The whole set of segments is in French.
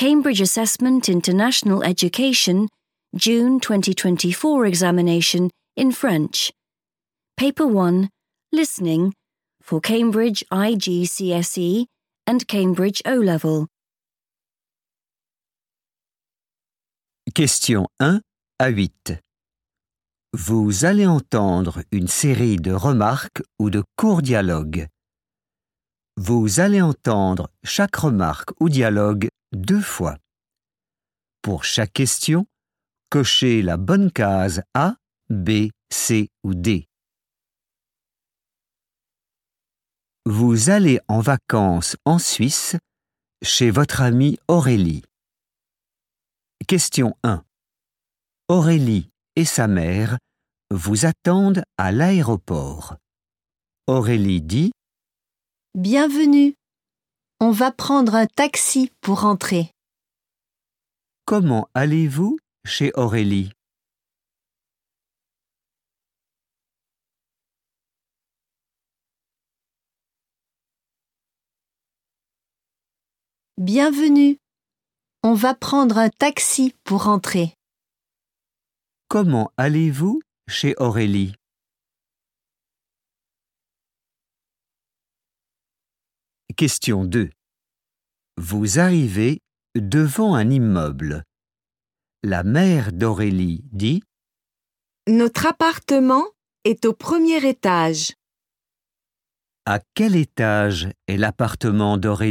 Cambridge Assessment International Education, June 2024 examination in French. Paper 1, Listening, for Cambridge IGCSE and Cambridge O-Level. Question 1 à 8. Vous allez entendre une série de remarques ou de courts dialogues. Vous allez entendre chaque remarque ou dialogue 2 fois. Pour chaque question, cochez la bonne case A, B, C ou D. Vous allez en vacances en Suisse chez votre amie Aurélie. Question 1. Aurélie et sa mère vous attendent à l'aéroport. Aurélie dit : Bienvenue. On va prendre un taxi pour rentrer. Comment allez-vous chez Aurélie ? Bienvenue. On va prendre un taxi pour rentrer. Comment allez-vous chez Aurélie ? Question 2. Vous arrivez devant un immeuble. La mère d'Aurélie dit : Notre appartement est au premier étage. À quel étage est l'appartement d'Aurélie ?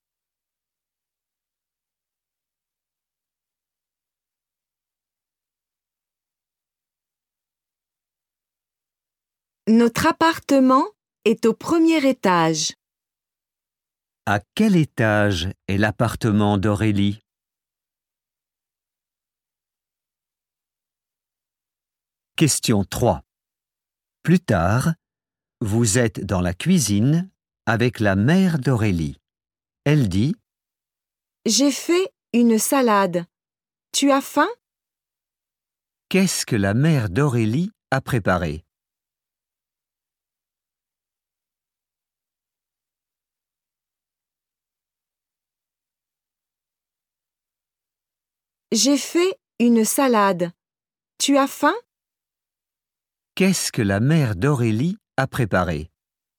Notre appartement est au premier étage. À quel étage est l'appartement d'Aurélie ? Question 3. Plus tard, vous êtes dans la cuisine avec la mère d'Aurélie. Elle dit : J'ai fait une salade. Tu as faim ? Qu'est-ce que la mère d'Aurélie a préparé ? J'ai fait une salade. Tu as faim ? Qu'est-ce que la mère d'Aurélie a préparé ?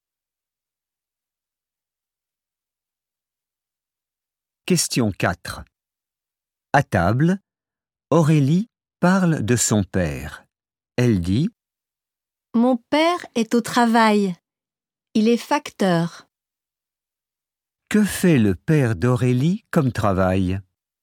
Question 4. À table, Aurélie parle de son père. Elle dit : Mon père est au travail. Il est facteur. Que fait le père d'Aurélie comme travail ?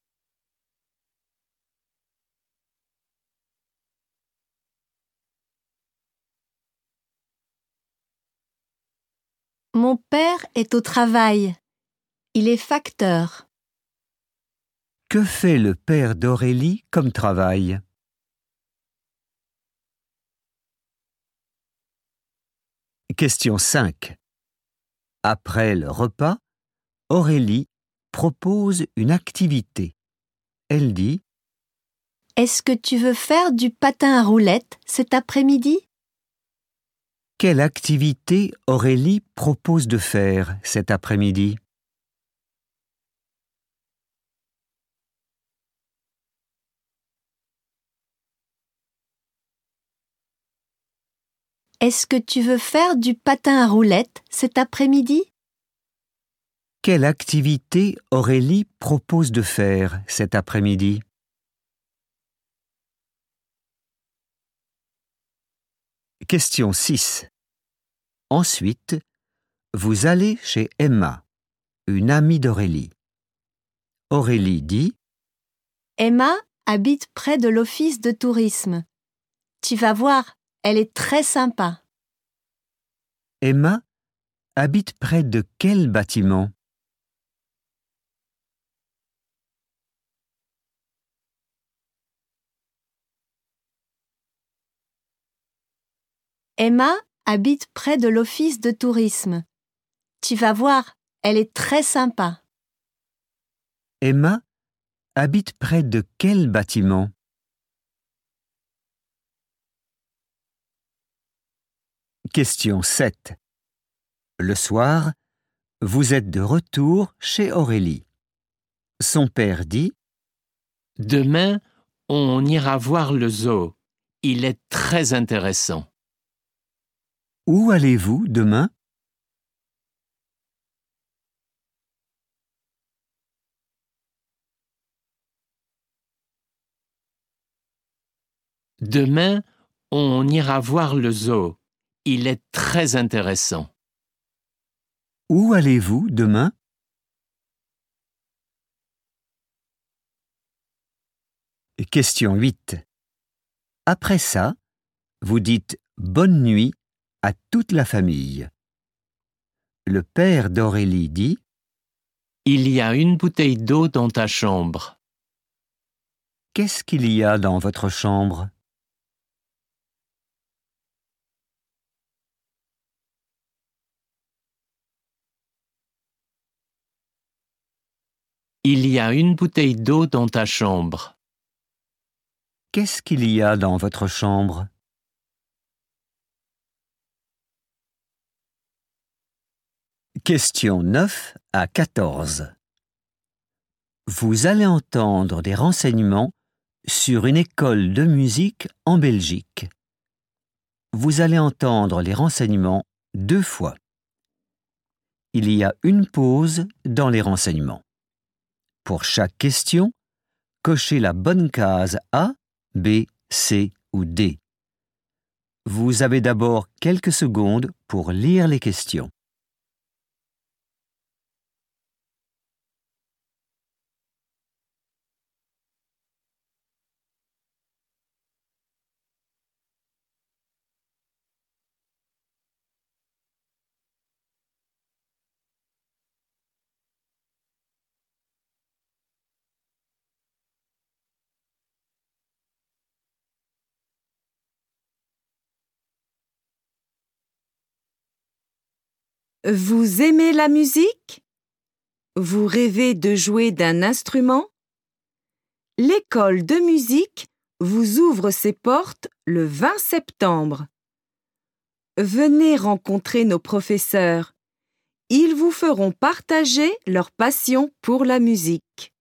Mon père est au travail. Il est facteur. Que fait le père d'Aurélie comme travail ? Question 5. Après le repas, Aurélie propose une activité. Elle dit : Est-ce que tu veux faire du patin à roulettes cet après-midi ? Quelle activité Aurélie propose de faire cet après-midi ? Est-ce que tu veux faire du patin à roulettes cet après-midi ? Quelle activité Aurélie propose de faire cet après-midi ? Question 6. Ensuite, vous allez chez Emma, une amie d'Aurélie. Aurélie dit : Emma habite près de l'office de tourisme. Tu vas voir, elle est très sympa. Emma habite près de quel bâtiment ? Emma habite près de l'office de tourisme. Tu vas voir, elle est très sympa. Emma habite près de quel bâtiment ? Question 7. Le soir, vous êtes de retour chez Aurélie. Son père dit « Demain, on ira voir le zoo. Il est très intéressant. » Où allez-vous demain? Demain, on ira voir le zoo. Il est très intéressant. Où allez-vous demain? Question 8. Après ça, vous dites bonne nuit à toute la famille. Le père d'Aurélie dit Il y a une bouteille d'eau dans ta chambre. Qu'est-ce qu'il y a dans votre chambre? Il y a une bouteille d'eau dans ta chambre. Qu'est-ce qu'il y a dans votre chambre? Question 9 à 14. Vous allez entendre des renseignements sur une école de musique en Belgique. Vous allez entendre les renseignements 2 fois. Il y a une pause dans les renseignements. Pour chaque question, cochez la bonne case A, B, C ou D. Vous avez d'abord quelques secondes pour lire les questions. Vous aimez la musique? Vous rêvez de jouer d'un instrument? L'école de musique vous ouvre ses portes le 20 septembre. Venez rencontrer nos professeurs. Ils vous feront partager leur passion pour la musique.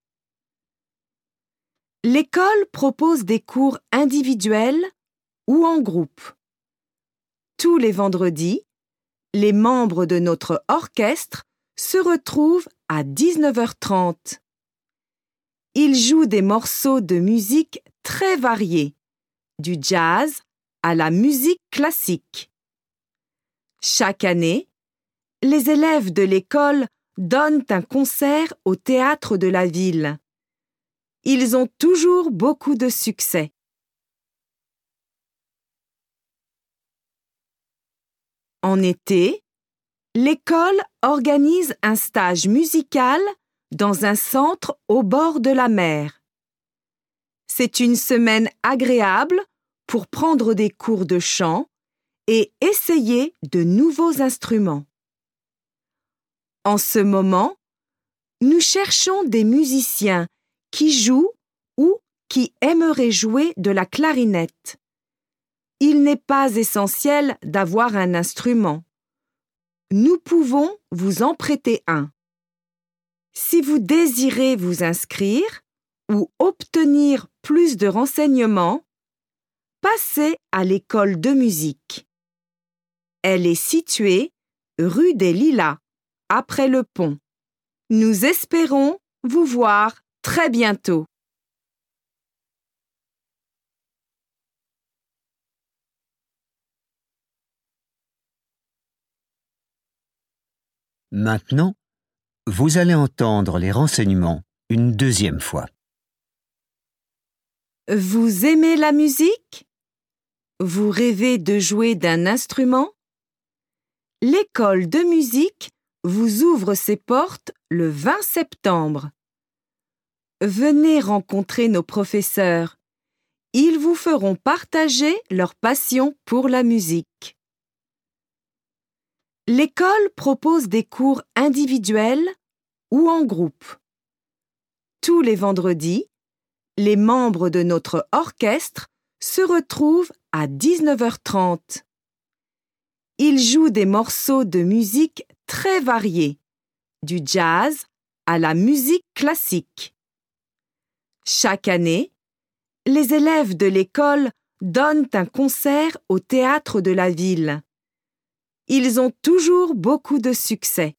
L'école propose des cours individuels ou en groupe. Tous les vendredis, les membres de notre orchestre se retrouvent à 19h30. Ils jouent des morceaux de musique très variés, du jazz à la musique classique. Chaque année, les élèves de l'école donnent un concert au théâtre de la ville. Ils ont toujours beaucoup de succès. En été, l'école organise un stage musical dans un centre au bord de la mer. C'est une semaine agréable pour prendre des cours de chant et essayer de nouveaux instruments. En ce moment, nous cherchons des musiciens qui jouent ou qui aimeraient jouer de la clarinette. Il n'est pas essentiel d'avoir un instrument. Nous pouvons vous en prêter un. Si vous désirez vous inscrire ou obtenir plus de renseignements, passez à l'école de musique. Elle est située rue des Lilas, après le pont. Nous espérons vous voir très bientôt. Maintenant, vous allez entendre les renseignements une deuxième fois. Vous aimez la musique? Vous rêvez de jouer d'un instrument? L'école de musique vous ouvre ses portes le 20 septembre. Venez rencontrer nos professeurs. Ils vous feront partager leur passion pour la musique. L'école propose des cours individuels ou en groupe. Tous les vendredis, les membres de notre orchestre se retrouvent à 19h30. Ils jouent des morceaux de musique très variés, du jazz à la musique classique. Chaque année, les élèves de l'école donnent un concert au théâtre de la ville. Ils ont toujours beaucoup de succès.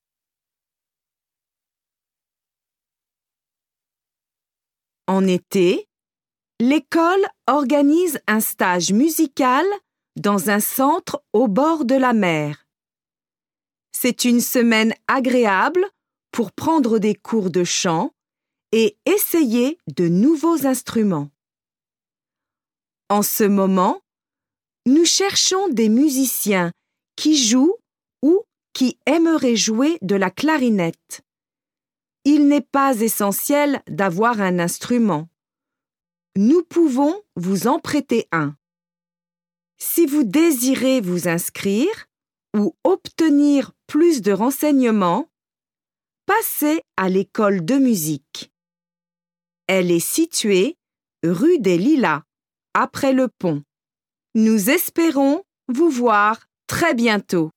En été, l'école organise un stage musical dans un centre au bord de la mer. C'est une semaine agréable pour prendre des cours de chant et essayer de nouveaux instruments. En ce moment, nous cherchons des musiciens qui jouent ou qui aimeraient jouer de la clarinette. Il n'est pas essentiel d'avoir un instrument. Nous pouvons vous en prêter un. Si vous désirez vous inscrire ou obtenir plus de renseignements, passez à l'école de musique. Elle est située rue des Lilas, après le pont. Nous espérons vous voir très bientôt.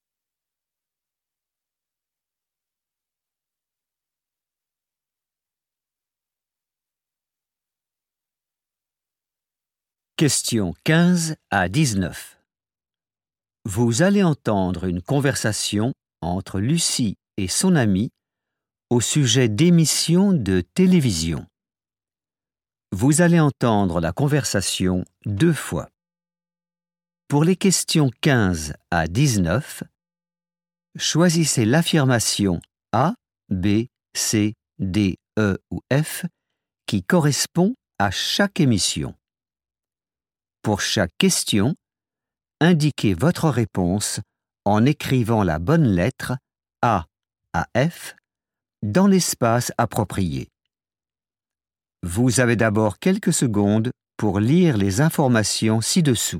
Questions 15 à 19. Vous allez entendre une conversation entre Lucie et son amie au sujet d'émissions de télévision. Vous allez entendre la conversation 2 fois. Pour les questions 15 à 19, choisissez l'affirmation A, B, C, D, E ou F qui correspond à chaque émission. Pour chaque question, indiquez votre réponse en écrivant la bonne lettre A à F dans l'espace approprié. Vous avez d'abord quelques secondes pour lire les informations ci-dessous.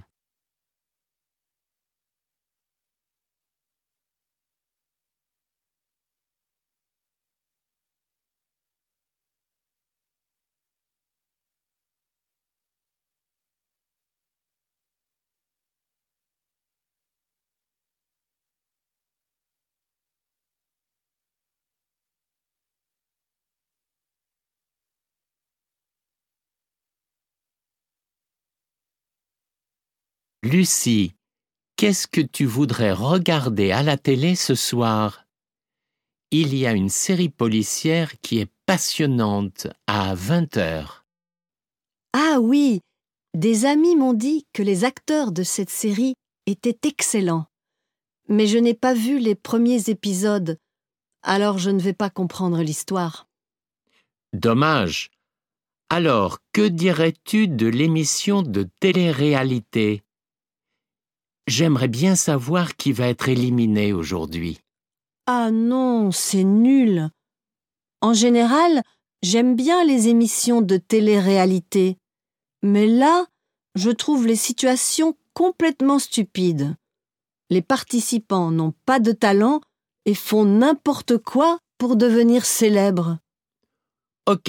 Lucie, qu'est-ce que tu voudrais regarder à la télé ce soir? Il y a une série policière qui est passionnante à 20h. Ah oui, des amis m'ont dit que les acteurs de cette série étaient excellents. Mais je n'ai pas vu les premiers épisodes, alors je ne vais pas comprendre l'histoire. Dommage. Alors, que dirais-tu de l'émission de télé-réalité? J'aimerais bien savoir qui va être éliminé aujourd'hui. Ah non, c'est nul. En général, j'aime bien les émissions de télé-réalité. Mais là, je trouve les situations complètement stupides. Les participants n'ont pas de talent et font n'importe quoi pour devenir célèbres. Ok.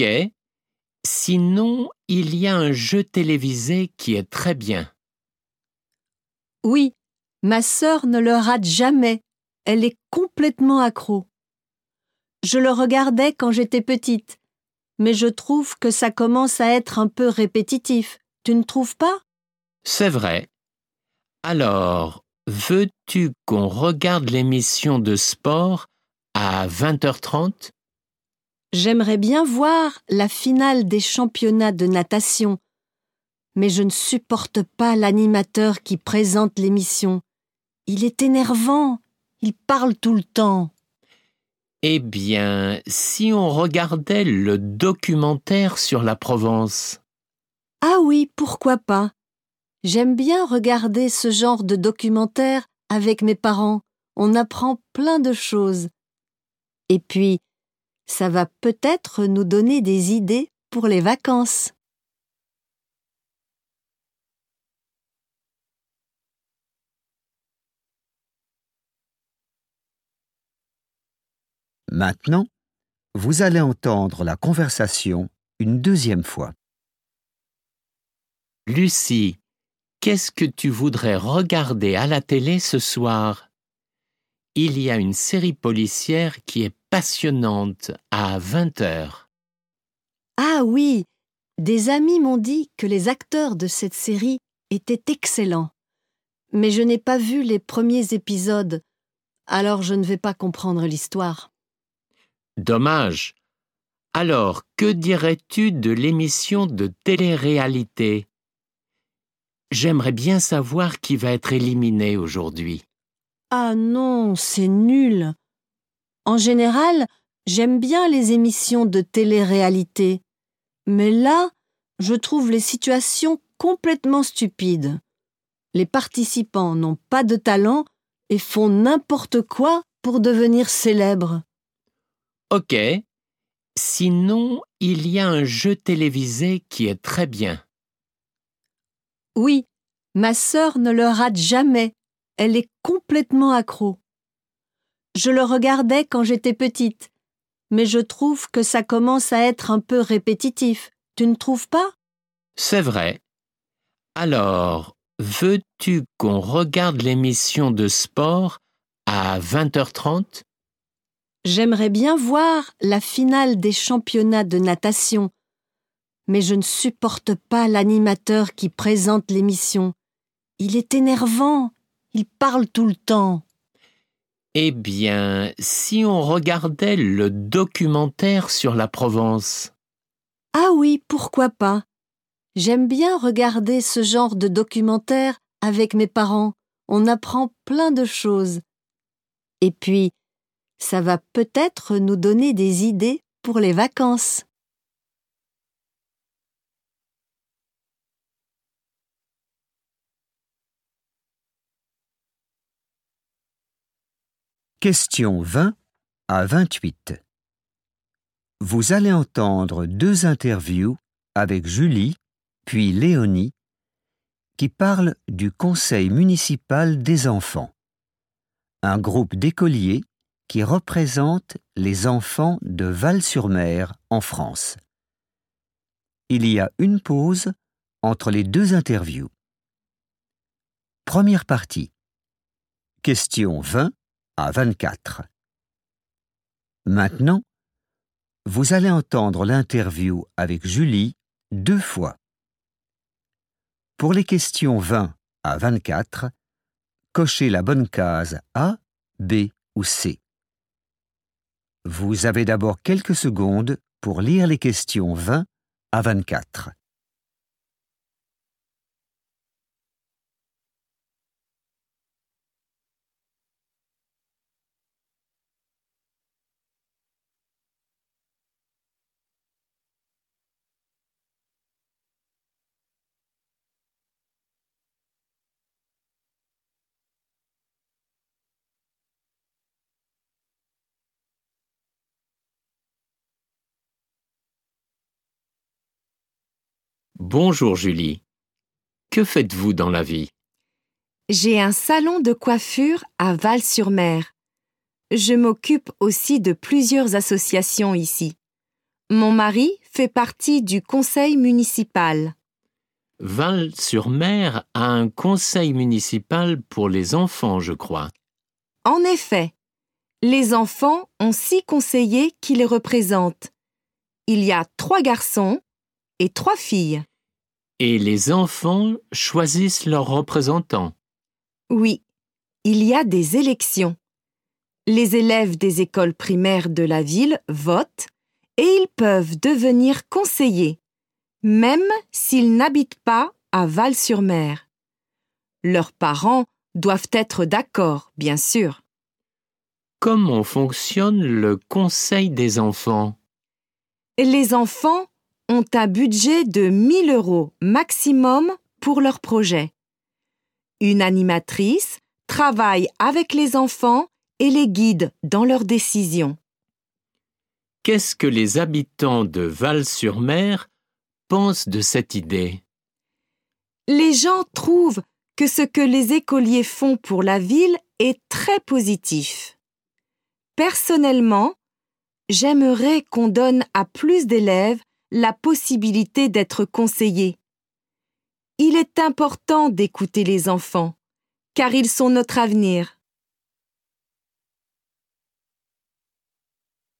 Sinon, il y a un jeu télévisé qui est très bien. Oui, ma sœur ne le rate jamais. Elle est complètement accro. Je le regardais quand j'étais petite, mais je trouve que ça commence à être un peu répétitif. Tu ne trouves pas? C'est vrai. Alors, veux-tu qu'on regarde l'émission de sport à 20h30? J'aimerais bien voir la finale des championnats de natation, mais je ne supporte pas l'animateur qui présente l'émission. Il est énervant, il parle tout le temps. Eh bien, si on regardait le documentaire sur la Provence? Ah oui, pourquoi pas? J'aime bien regarder ce genre de documentaire avec mes parents. On apprend plein de choses. Et puis, ça va peut-être nous donner des idées pour les vacances. Maintenant, vous allez entendre la conversation une deuxième fois. Lucie, qu'est-ce que tu voudrais regarder à la télé ce soir? Il y a une série policière qui est passionnante à 20h. Ah oui, des amis m'ont dit que les acteurs de cette série étaient excellents. Mais je n'ai pas vu les premiers épisodes, alors je ne vais pas comprendre l'histoire. Dommage. Alors, que dirais-tu de l'émission de télé-réalité? J'aimerais bien savoir qui va être éliminé aujourd'hui. Ah non, c'est nul. En général, j'aime bien les émissions de télé-réalité. Mais là, je trouve les situations complètement stupides. Les participants n'ont pas de talent et font n'importe quoi pour devenir célèbres. Ok. Sinon, il y a un jeu télévisé qui est très bien. Oui, ma sœur ne le rate jamais. Elle est complètement accro. Je le regardais quand j'étais petite, mais je trouve que ça commence à être un peu répétitif. Tu ne trouves pas? C'est vrai. Alors, veux-tu qu'on regarde l'émission de sport à 20h30? J'aimerais bien voir la finale des championnats de natation, mais je ne supporte pas l'animateur qui présente l'émission. Il est énervant, il parle tout le temps. Eh bien, si on regardait le documentaire sur la Provence. Ah oui, pourquoi pas? J'aime bien regarder ce genre de documentaire avec mes parents. On apprend plein de choses. Et puis, ça va peut-être nous donner des idées pour les vacances. Questions 20 à 28. Vous allez entendre 2 interviews avec Julie, puis Léonie, qui parlent du Conseil municipal des enfants, un groupe d'écoliers qui représente les enfants de Val-sur-Mer en France. Il y a une pause entre les 2 interviews. Première partie. Questions 20 à 24. Maintenant, vous allez entendre l'interview avec Julie 2 fois. Pour les questions 20 à 24, cochez la bonne case A, B ou C. Vous avez d'abord quelques secondes pour lire les questions 20 à 24. Bonjour Julie. Que faites-vous dans la vie? J'ai un salon de coiffure à Val-sur-Mer. Je m'occupe aussi de plusieurs associations ici. Mon mari fait partie du conseil municipal. Val-sur-Mer a un conseil municipal pour les enfants, je crois. En effet, les enfants ont 6 conseillers qui les représentent. Il y a 3 garçons et 3 filles. Et les enfants choisissent leurs représentants. Oui, il y a des élections. Les élèves des écoles primaires de la ville votent et ils peuvent devenir conseillers, même s'ils n'habitent pas à Val-sur-Mer. Leurs parents doivent être d'accord, bien sûr. Comment fonctionne le conseil des enfants? Les enfants ont un budget de 1 000 € maximum pour leur projet. Une animatrice travaille avec les enfants et les guide dans leurs décisions. Qu'est-ce que les habitants de Val-sur-Mer pensent de cette idée? Les gens trouvent que ce que les écoliers font pour la ville est très positif. Personnellement, j'aimerais qu'on donne à plus d'élèves la possibilité d'être conseillés. Il est important d'écouter les enfants, car ils sont notre avenir.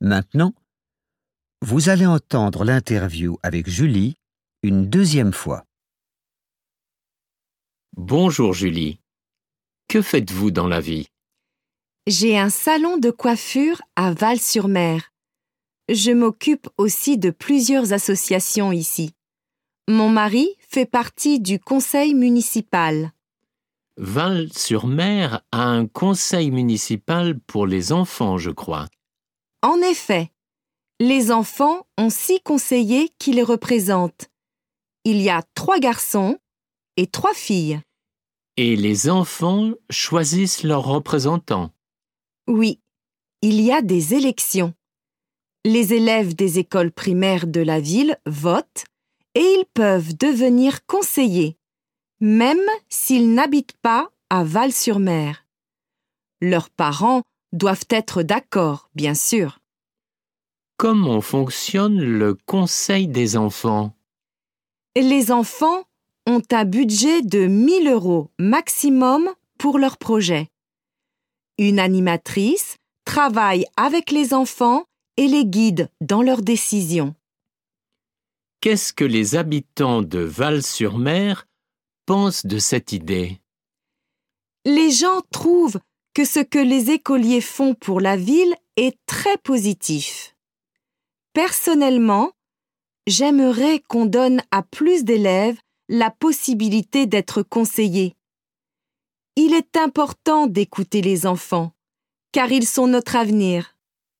Maintenant, vous allez entendre l'interview avec Julie une deuxième fois. Bonjour Julie. Que faites-vous dans la vie? J'ai un salon de coiffure à Val-sur-Mer. Je m'occupe aussi de plusieurs associations ici. Mon mari fait partie du conseil municipal. Val-sur-Mer a un conseil municipal pour les enfants, je crois. En effet, les enfants ont 6 conseillers qui les représentent. Il y a 3 garçons et 3 filles. Et les enfants choisissent leurs représentants. Oui, il y a des élections. Les élèves des écoles primaires de la ville votent et ils peuvent devenir conseillers, même s'ils n'habitent pas à Val-sur-Mer. Leurs parents doivent être d'accord, bien sûr. Comment fonctionne le conseil des enfants? Les enfants ont un budget de 1 000 € maximum pour leur projet. Une animatrice travaille avec les enfants et les guide dans leurs décisions. Qu'est-ce que les habitants de Val-sur-Mer pensent de cette idée? Les gens trouvent que ce que les écoliers font pour la ville est très positif. Personnellement, j'aimerais qu'on donne à plus d'élèves la possibilité d'être conseillés. Il est important d'écouter les enfants, car ils sont notre avenir.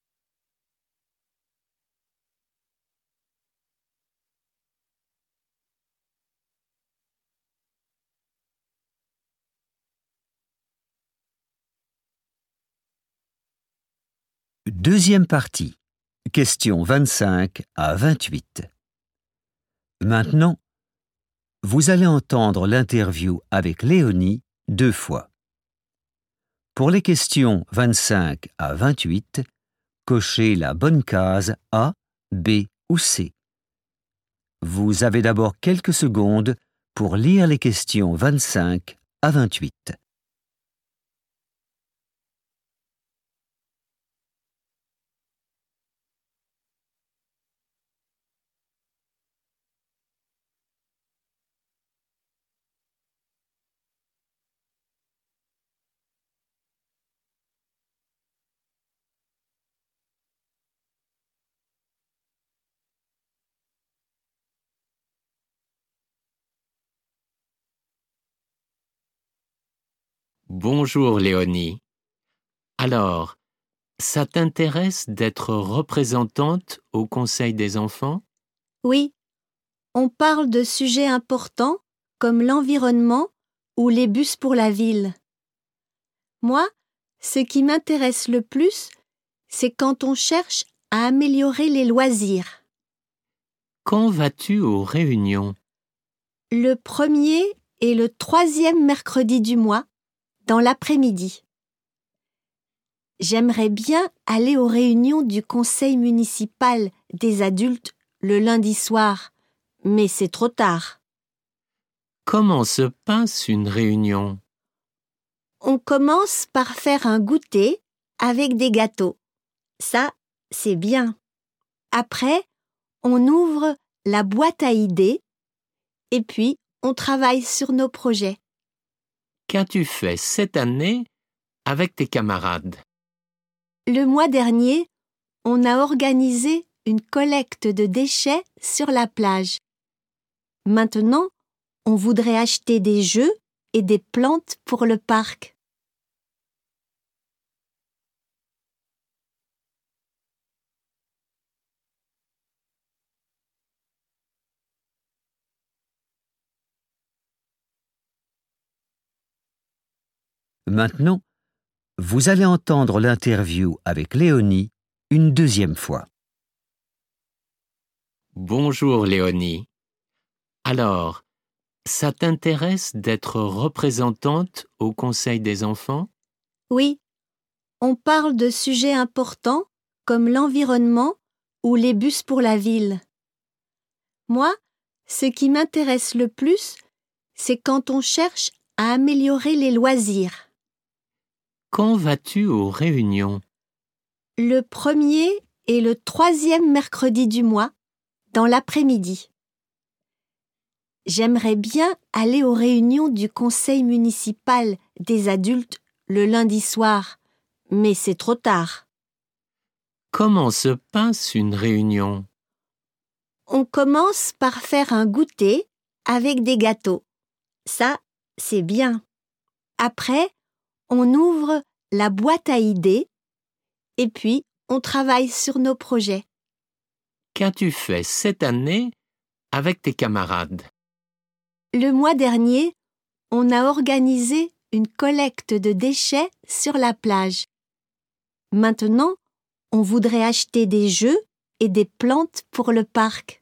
Deuxième partie. Questions 25 à 28. Maintenant, vous allez entendre l'interview avec Léonie 2 fois. Pour les questions 25 à 28, cochez la bonne case A, B ou C. Vous avez d'abord quelques secondes pour lire les questions 25 à 28. Bonjour Léonie. Alors, ça t'intéresse d'être représentante au conseil des enfants? Oui, on parle de sujets importants comme l'environnement ou les bus pour la ville. Moi, ce qui m'intéresse le plus, c'est quand on cherche à améliorer les loisirs. Quand vas-tu aux réunions? Le 1er et le 3e mercredi du mois, dans l'après-midi. J'aimerais bien aller aux réunions du conseil municipal des adultes le lundi soir, mais c'est trop tard. Comment se passe une réunion? On commence par faire un goûter avec des gâteaux. Ça, c'est bien. Après, on ouvre la boîte à idées et puis on travaille sur nos projets. Qu'as-tu fait cette année avec tes camarades? Le mois dernier, on a organisé une collecte de déchets sur la plage. Maintenant, on voudrait acheter des jeux et des plantes pour le parc. Maintenant, vous allez entendre l'interview avec Léonie une deuxième fois. Bonjour Léonie. Alors, ça t'intéresse d'être représentante au conseil des enfants? Oui, on parle de sujets importants comme l'environnement ou les bus pour la ville. Moi, ce qui m'intéresse le plus, c'est quand on cherche à améliorer les loisirs. Quand vas-tu aux réunions? Le 1er et le 3e mercredi du mois, dans l'après-midi. J'aimerais bien aller aux réunions du conseil municipal des adultes le lundi soir, mais c'est trop tard. Comment se passe une réunion? On commence par faire un goûter avec des gâteaux. Ça, c'est bien. Après, on ouvre la boîte à idées et puis on travaille sur nos projets. Qu'as-tu fait cette année avec tes camarades? Le mois dernier, on a organisé une collecte de déchets sur la plage. Maintenant, on voudrait acheter des jeux et des plantes pour le parc.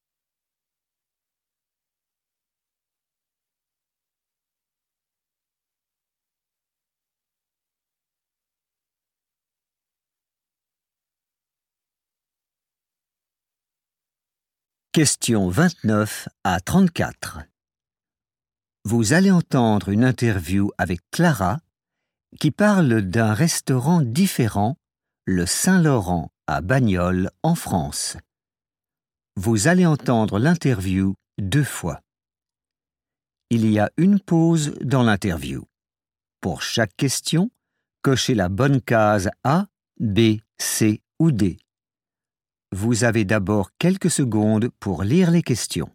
Questions 29 à 34. Vous allez entendre une interview avec Clara qui parle d'un restaurant différent, le Saint-Laurent à Bagnoles en France. Vous allez entendre l'interview 2 fois. Il y a une pause dans l'interview. Pour chaque question, cochez la bonne case A, B, C ou D. Vous avez d'abord quelques secondes pour lire les questions.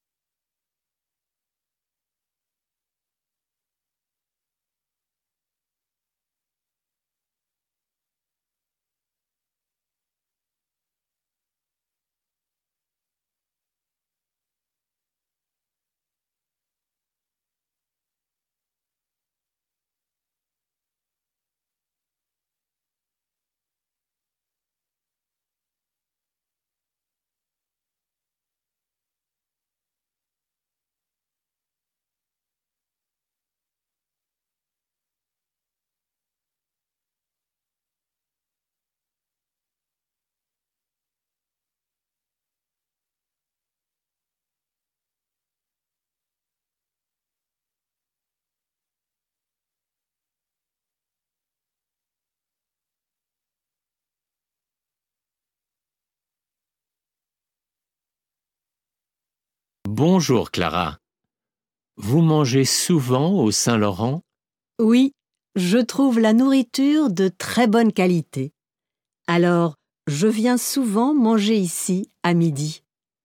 Bonjour Clara. Vous mangez souvent au Saint-Laurent? Oui, je trouve la nourriture de très bonne qualité. Alors, je viens souvent manger ici à midi.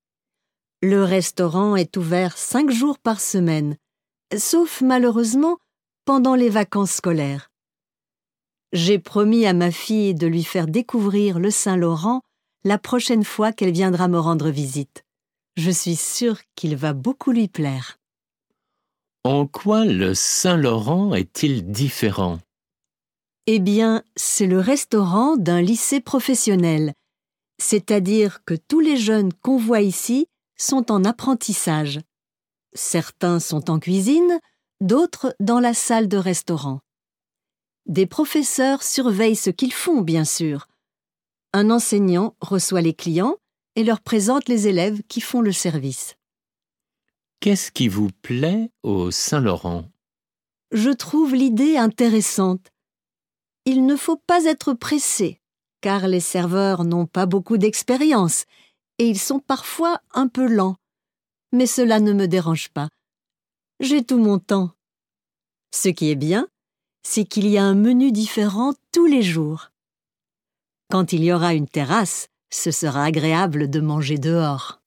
Le restaurant est ouvert 5 jours par semaine, sauf malheureusement pendant les vacances scolaires. J'ai promis à ma fille de lui faire découvrir le Saint-Laurent la prochaine fois qu'elle viendra me rendre visite. Je suis sûre qu'il va beaucoup lui plaire. En quoi le Saint-Laurent est-il différent? Eh bien, c'est le restaurant d'un lycée professionnel, c'est-à-dire que tous les jeunes qu'on voit ici sont en apprentissage. Certains sont en cuisine, d'autres dans la salle de restaurant. Des professeurs surveillent ce qu'ils font, bien sûr. Un enseignant reçoit les clients et leur présente les élèves qui font le service. Qu'est-ce qui vous plaît au Saint-Laurent? Je trouve l'idée intéressante. Il ne faut pas être pressé, car les serveurs n'ont pas beaucoup d'expérience et ils sont parfois un peu lents. Mais cela ne me dérange pas. J'ai tout mon temps. Ce qui est bien, c'est qu'il y a un menu différent tous les jours. Quand il y aura une terrasse, ce sera agréable de manger dehors.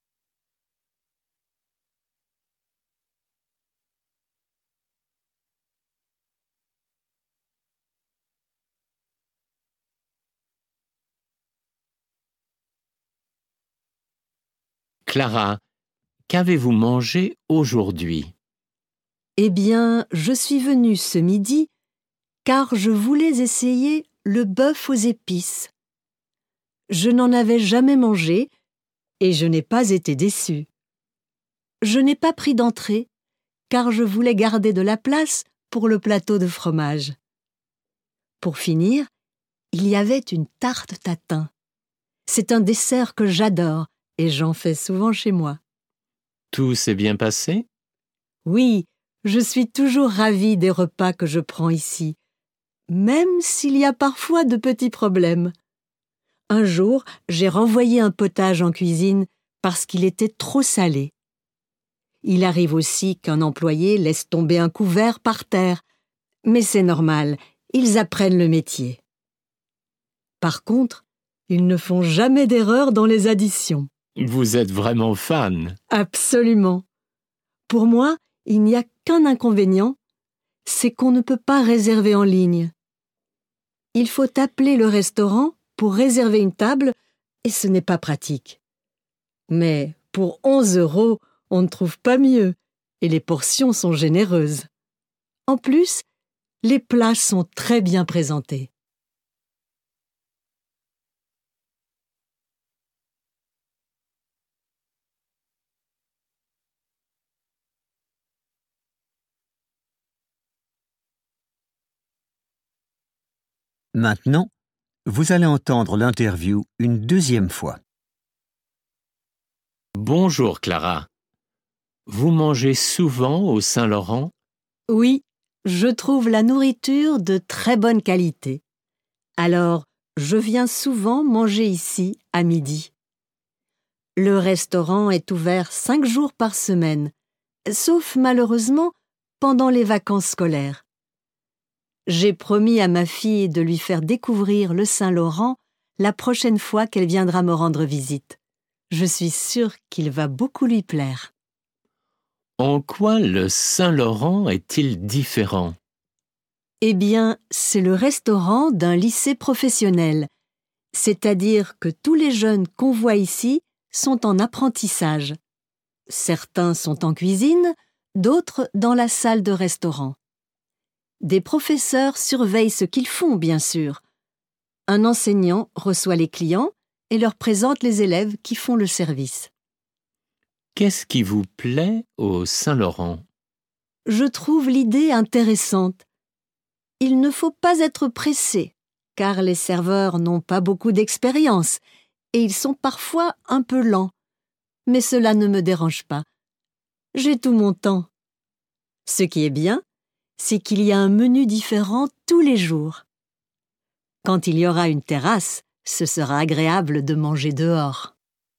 Clara, qu'avez-vous mangé aujourd'hui? Eh bien, je suis venue ce midi car je voulais essayer le bœuf aux épices. Je n'en avais jamais mangé et je n'ai pas été déçue. Je n'ai pas pris d'entrée car je voulais garder de la place pour le plateau de fromage. Pour finir, il y avait une tarte tatin. C'est un dessert que j'adore et j'en fais souvent chez moi. Tout s'est bien passé? Oui, je suis toujours ravie des repas que je prends ici, même s'il y a parfois de petits problèmes. Un jour, j'ai renvoyé un potage en cuisine parce qu'il était trop salé. Il arrive aussi qu'un employé laisse tomber un couvert par terre, mais c'est normal, ils apprennent le métier. Par contre, ils ne font jamais d'erreur dans les additions. Vous êtes vraiment fan. Absolument. Pour moi, il n'y a qu'un inconvénient, c'est qu'on ne peut pas réserver en ligne. Il faut appeler le restaurant pour réserver une table et ce n'est pas pratique. Mais pour 11 €, on ne trouve pas mieux et les portions sont généreuses. En plus, les plats sont très bien présentés. Maintenant, vous allez entendre l'interview une deuxième fois. Bonjour Clara. Vous mangez souvent au Saint-Laurent? Oui, je trouve la nourriture de très bonne qualité. Alors, je viens souvent manger ici à midi. Le restaurant est ouvert 5 jours par semaine, sauf malheureusement pendant les vacances scolaires. J'ai promis à ma fille de lui faire découvrir le Saint-Laurent la prochaine fois qu'elle viendra me rendre visite. Je suis sûre qu'il va beaucoup lui plaire. En quoi le Saint-Laurent est-il différent? Eh bien, c'est le restaurant d'un lycée professionnel, c'est-à-dire que tous les jeunes qu'on voit ici sont en apprentissage. Certains sont en cuisine, d'autres dans la salle de restaurant. Des professeurs surveillent ce qu'ils font, bien sûr. Un enseignant reçoit les clients et leur présente les élèves qui font le service. Qu'est-ce qui vous plaît au Saint-Laurent? Je trouve l'idée intéressante. Il ne faut pas être pressé, car les serveurs n'ont pas beaucoup d'expérience et ils sont parfois un peu lents. Mais cela ne me dérange pas. J'ai tout mon temps. Ce qui est bien, c'est qu'il y a un menu différent tous les jours. Quand il y aura une terrasse, ce sera agréable de manger dehors.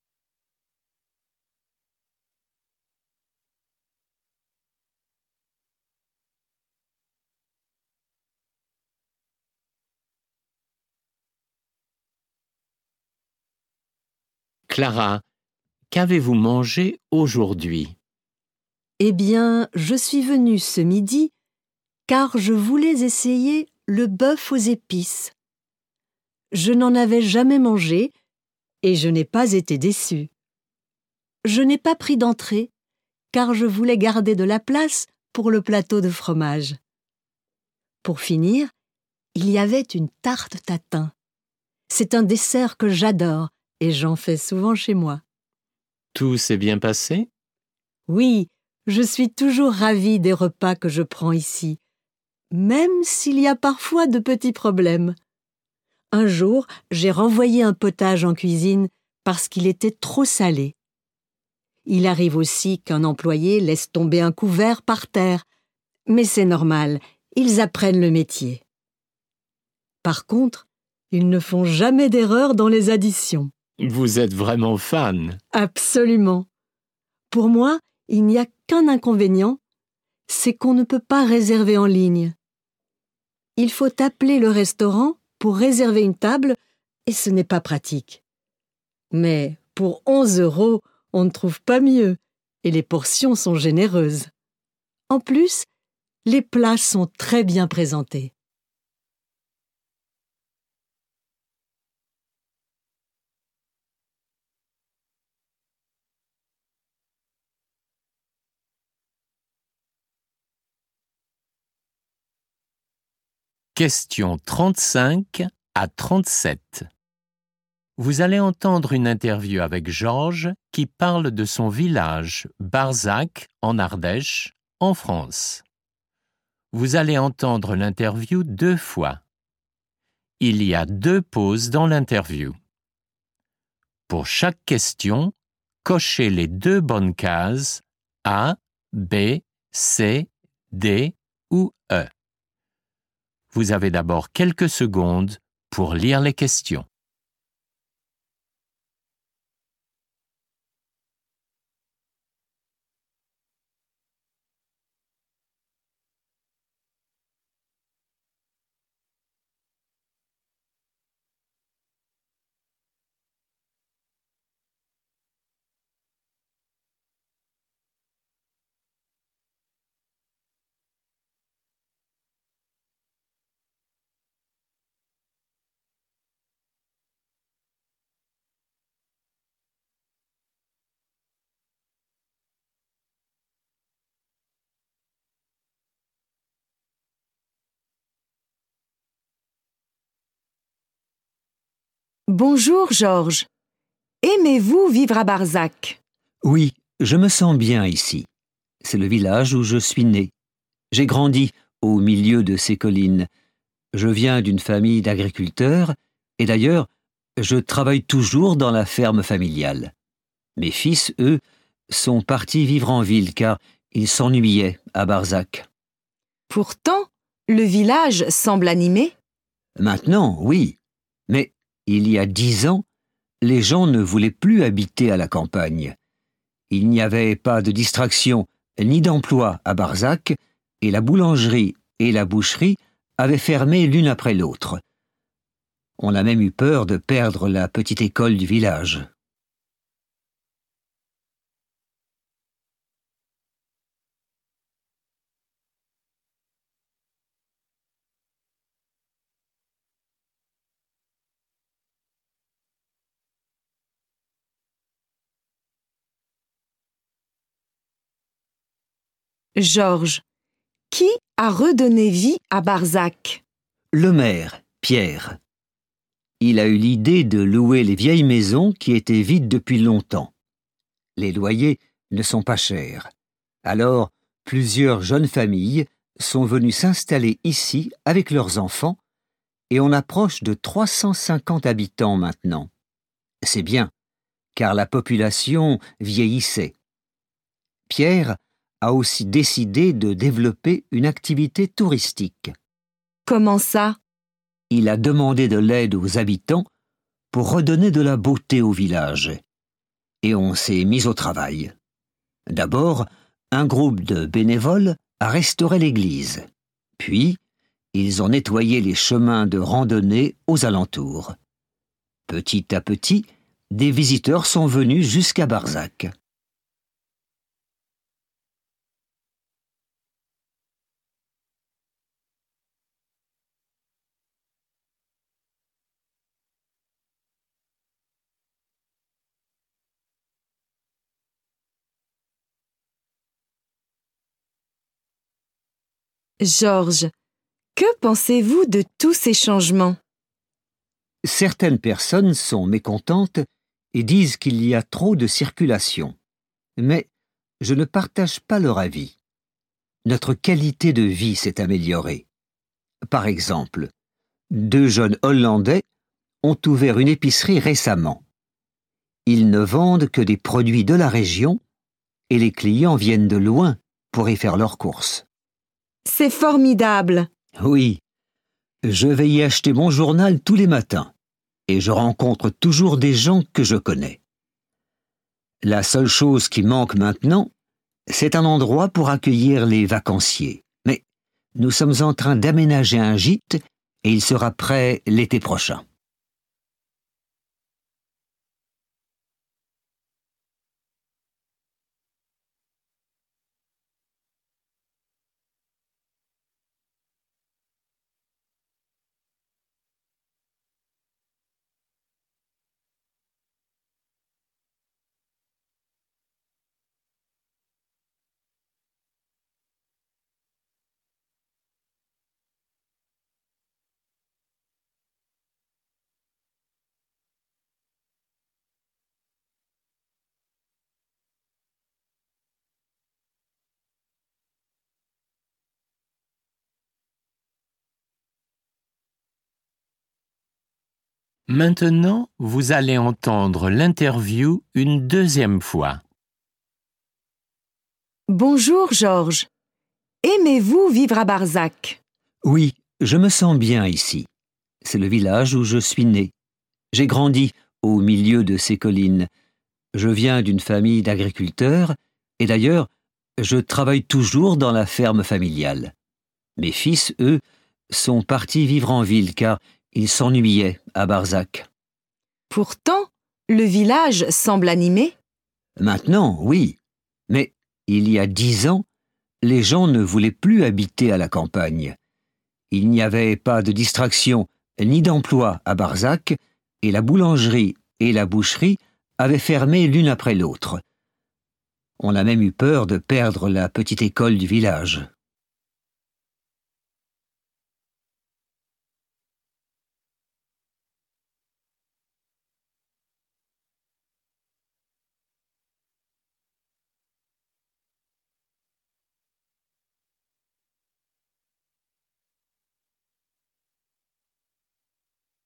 Clara, qu'avez-vous mangé aujourd'hui? Eh bien, je suis venue ce midi car je voulais essayer le bœuf aux épices. Je n'en avais jamais mangé et je n'ai pas été déçue. Je n'ai pas pris d'entrée car je voulais garder de la place pour le plateau de fromage. Pour finir, il y avait une tarte tatin. C'est un dessert que j'adore et j'en fais souvent chez moi. Tout s'est bien passé? Oui, je suis toujours ravie des repas que je prends ici, même s'il y a parfois de petits problèmes. Un jour, j'ai renvoyé un potage en cuisine parce qu'il était trop salé. Il arrive aussi qu'un employé laisse tomber un couvert par terre, mais c'est normal, ils apprennent le métier. Par contre, ils ne font jamais d'erreur dans les additions. Vous êtes vraiment fan. Absolument. Pour moi, il n'y a qu'un inconvénient, c'est qu'on ne peut pas réserver en ligne. Il faut appeler le restaurant pour réserver une table et ce n'est pas pratique. Mais pour 11 €, on ne trouve pas mieux et les portions sont généreuses. En plus, les plats sont très bien présentés. Questions 35 à 37. Vous allez entendre une interview avec Georges qui parle de son village, Barzac, en Ardèche, en France. Vous allez entendre l'interview 2 fois. Il y a 2 pauses dans l'interview. Pour chaque question, cochez les 2 bonnes cases A, B, C, D ou E. Vous avez d'abord quelques secondes pour lire les questions. Bonjour Georges. Aimez-vous vivre à Barzac? Oui, je me sens bien ici. C'est le village où je suis né. J'ai grandi au milieu de ces collines. Je viens d'une famille d'agriculteurs et d'ailleurs, je travaille toujours dans la ferme familiale. Mes fils, eux, sont partis vivre en ville car ils s'ennuyaient à Barzac. Pourtant, le village semble animé. Maintenant, oui, mais il y a 10 ans, les gens ne voulaient plus habiter à la campagne. Il n'y avait pas de distraction ni d'emploi à Barzac et la boulangerie et la boucherie avaient fermé l'une après l'autre. On a même eu peur de perdre la petite école du village. Georges, qui a redonné vie à Barzac? Le maire, Pierre. Il a eu l'idée de louer les vieilles maisons qui étaient vides depuis longtemps. Les loyers ne sont pas chers. Alors, plusieurs jeunes familles sont venues s'installer ici avec leurs enfants et on approche de 350 habitants maintenant. C'est bien, car la population vieillissait. Pierre a aussi décidé de développer une activité touristique. Comment ça? Il a demandé de l'aide aux habitants pour redonner de la beauté au village. Et on s'est mis au travail. D'abord, un groupe de bénévoles a restauré l'église. Puis, ils ont nettoyé les chemins de randonnée aux alentours. Petit à petit, des visiteurs sont venus jusqu'à Barzac. Georges, que pensez-vous de tous ces changements? Certaines personnes sont mécontentes et disent qu'il y a trop de circulation. Mais je ne partage pas leur avis. Notre qualité de vie s'est améliorée. Par exemple, 2 jeunes Hollandais ont ouvert une épicerie récemment. Ils ne vendent que des produits de la région et les clients viennent de loin pour y faire leurs courses. C'est formidable. Oui, je vais y acheter mon journal tous les matins et je rencontre toujours des gens que je connais. La seule chose qui manque maintenant, c'est un endroit pour accueillir les vacanciers. Mais nous sommes en train d'aménager un gîte et il sera prêt l'été prochain. Maintenant, vous allez entendre l'interview une deuxième fois. Bonjour Georges. Aimez-vous vivre à Barzac? Oui, je me sens bien ici. C'est le village où je suis né. J'ai grandi au milieu de ces collines. Je viens d'une famille d'agriculteurs et d'ailleurs, je travaille toujours dans la ferme familiale. Mes fils, eux, sont partis vivre en ville car ils s'ennuyaient à Barzac. Pourtant, le village semble animé. Maintenant, oui, mais il y a 10 ans, les gens ne voulaient plus habiter à la campagne. Il n'y avait pas de distraction ni d'emploi à Barzac et la boulangerie et la boucherie avaient fermé l'une après l'autre. On a même eu peur de perdre la petite école du village.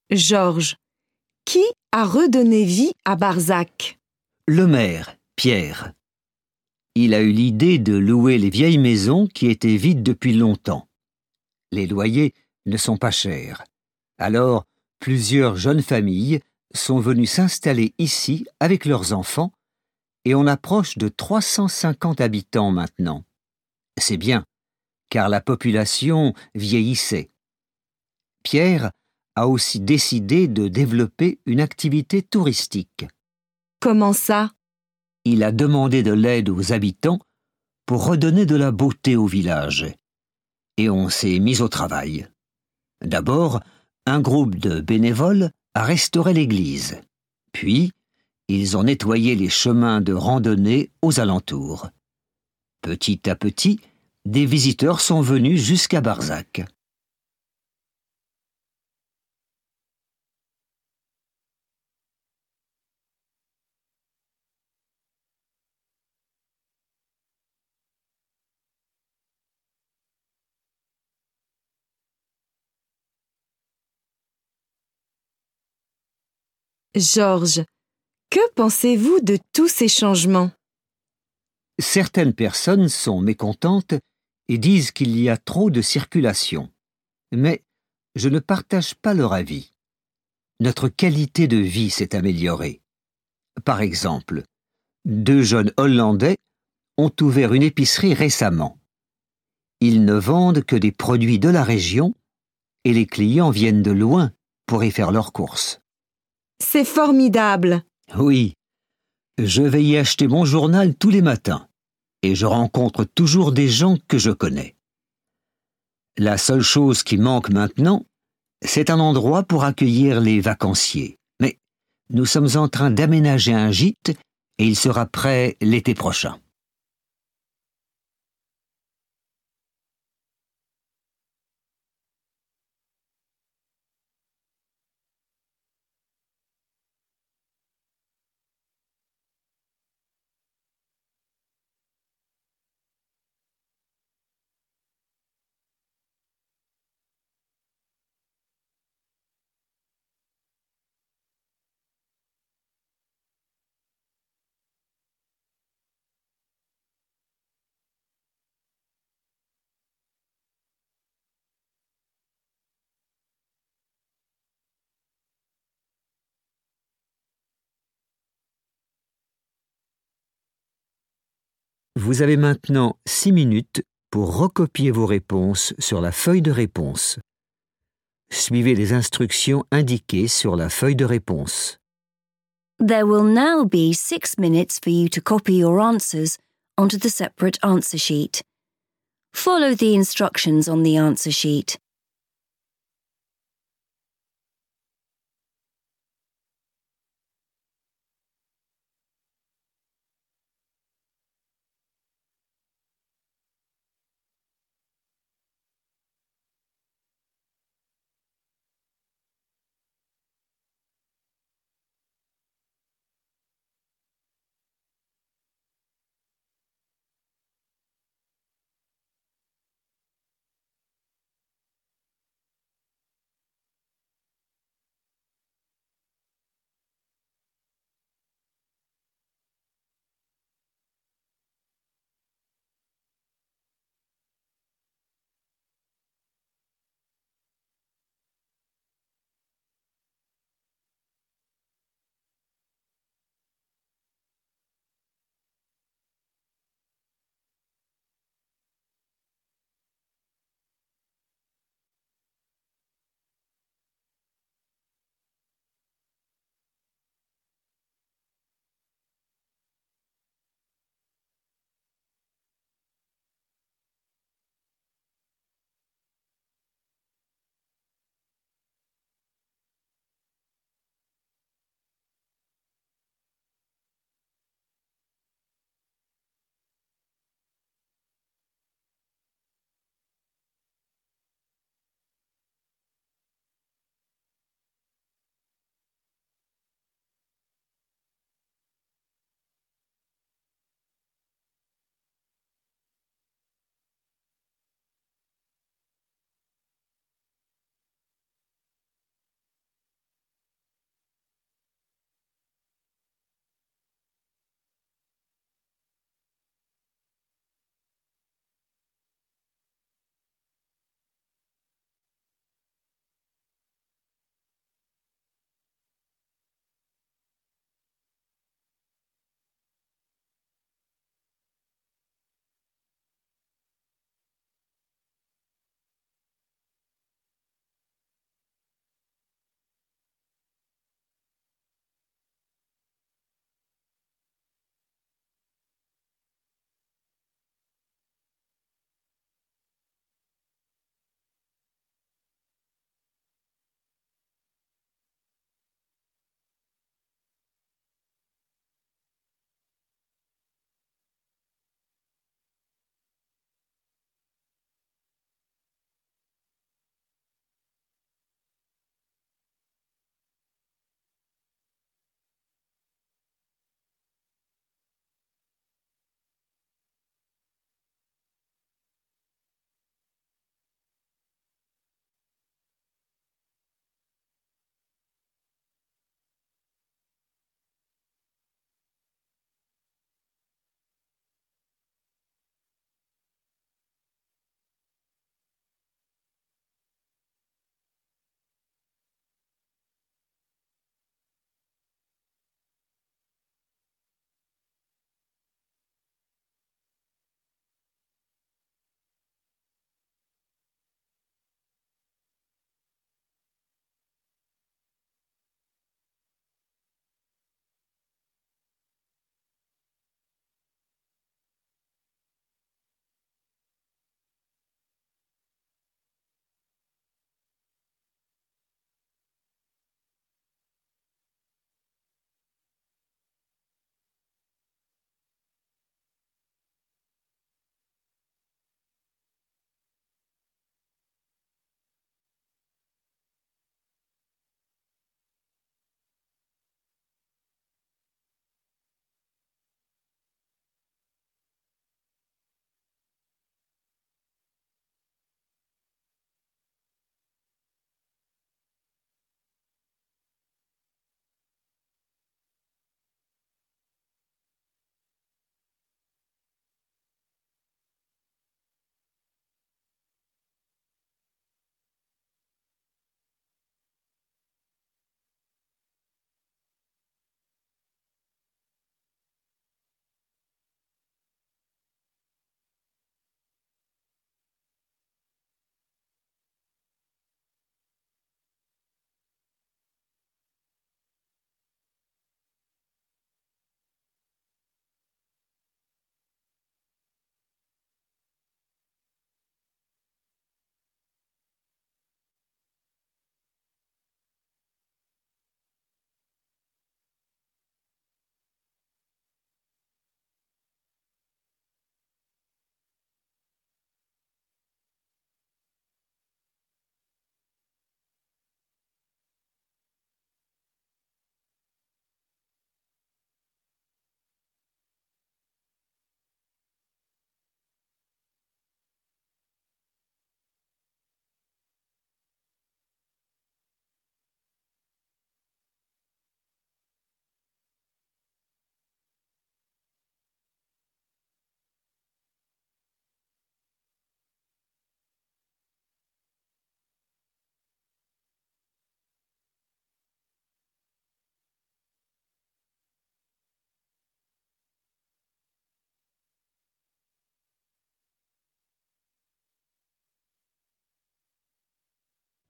Georges, qui a redonné vie à Barzac? Le maire, Pierre. Il a eu l'idée de louer les vieilles maisons qui étaient vides depuis longtemps. Les loyers ne sont pas chers. Alors, plusieurs jeunes familles sont venues s'installer ici avec leurs enfants et on approche de 350 habitants maintenant. C'est bien, car la population vieillissait. Pierre a aussi décidé de développer une activité touristique. Comment ça? Il a demandé de l'aide aux habitants pour redonner de la beauté au village. Et on s'est mis au travail. D'abord, un groupe de bénévoles a restauré l'église. Puis, ils ont nettoyé les chemins de randonnée aux alentours. Petit à petit, des visiteurs sont venus jusqu'à Barzac. Georges, que pensez-vous de tous ces changements? Certaines personnes sont mécontentes et disent qu'il y a trop de circulation. Mais je ne partage pas leur avis. Notre qualité de vie s'est améliorée. Par exemple, 2 jeunes Hollandais ont ouvert une épicerie récemment. Ils ne vendent que des produits de la région et les clients viennent de loin pour y faire leurs courses. C'est formidable. Oui, je vais y acheter mon journal tous les matins et je rencontre toujours des gens que je connais. La seule chose qui manque maintenant, c'est un endroit pour accueillir les vacanciers. Mais nous sommes en train d'aménager un gîte et il sera prêt l'été prochain. Vous avez maintenant 6 minutes pour recopier vos réponses sur la feuille de réponse. Suivez les instructions indiquées sur la feuille de réponse. There will now be 6 minutes for you to copy your answers onto the separate answer sheet. Follow the instructions on the answer sheet.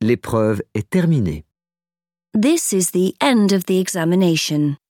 L'épreuve est terminée. This is the end of the examination.